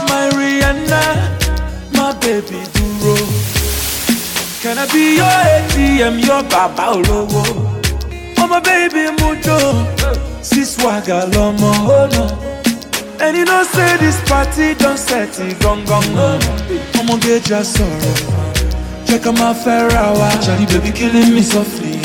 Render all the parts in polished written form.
my Rihanna, my baby Duro. Can I be your ATM, your Baba Olowo? Oh my baby Mujo, see swagger lomo, oh no. And you know say this party don't set it gong gong. I'ma get your sorrow. Check out my Ferrara, Charlie baby killing me softly.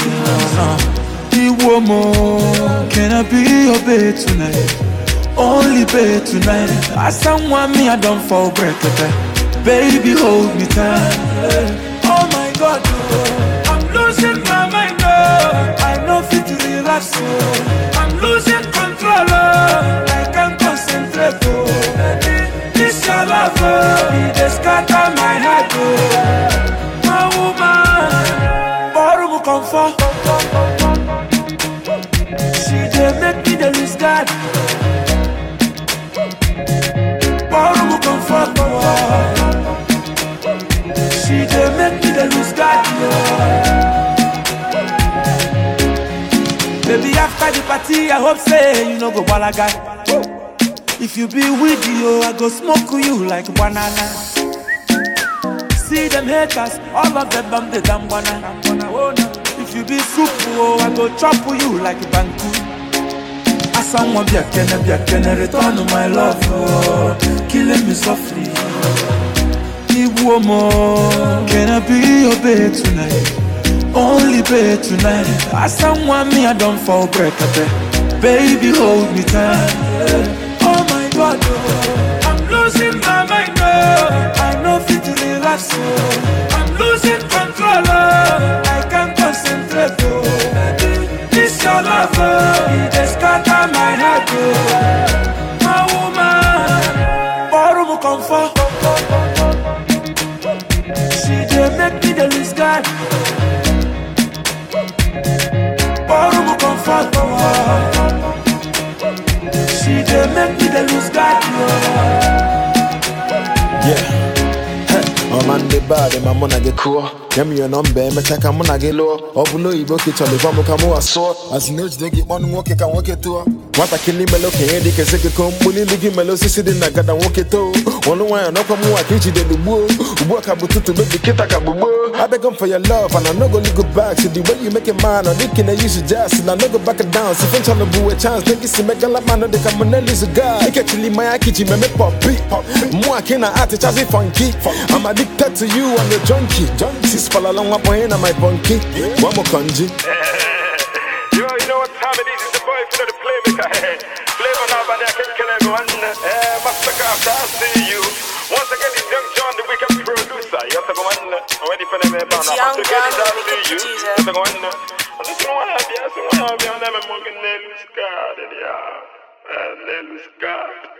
Can I be your babe tonight? Only babe tonight. I someone me I don't fall break it. Baby hold me tight. Oh my God, I'm losing my mind. I know fit to relax. I'm losing control. I can't concentrate. This your love, it scatter my heart. My woman, borrow comfort. She dey make me dey lose God. Borrow comfort. She dey make me dey lose God. Baby, after the party, I hope say you no go balaga. If you be with you, I go smoke you like banana. See them haters, all of them bam the damn banana. If you be soup, oh, I go chop you like banku. I someone be a can return to my love, oh, killing me softly. Can I be your babe tonight? Only babe tonight. I someone me I don't fall break up. Baby hold me tight. Oh my God, oh, I'm losing my mind. Oh, I know fit to relax. Oh, I'm losing control. Oh, I can't concentrate. Oh, this your love. Oh, it just scatter my heart. Oh, my woman, borrow comfort. She dey make me dey lose God. Borrow comfort. She dey make me dey lose God. Yeah. Oh man, the bad, my mona get cool. Give me your number, me check a mona get low. Or below you book it on the Vamo Camo so. As you know, they get one walk, can walk it to. What I can leave me looking, they can say, come, bully, give me lossy sitting, I got a walk it to. One way, I know come more, I teach you the woo. Work up to make the kit, I beg them for your love, and I'm not gonna go back. So the way you make a man, or they can use it just, and I'm not go back and down. So if I'm trying to do a chance, they can make a lot man, they can lose a guy. I can't leave my kitchen, me poppy. More can I add it as a funky. I'm addicted to you, I'm your junkie. Sis fall along my point, I'm my bunky. One more kanji. You know what time it is? It's the boy for the playmaker. Flavor now, but I can't kill everyone. Massacre after I see you. Once again, it's Young John, the wicked producer. You have to go on. I'm ready for them. Once again, it's after you. You have to go on. I just want to be on them and I'm going to lose God.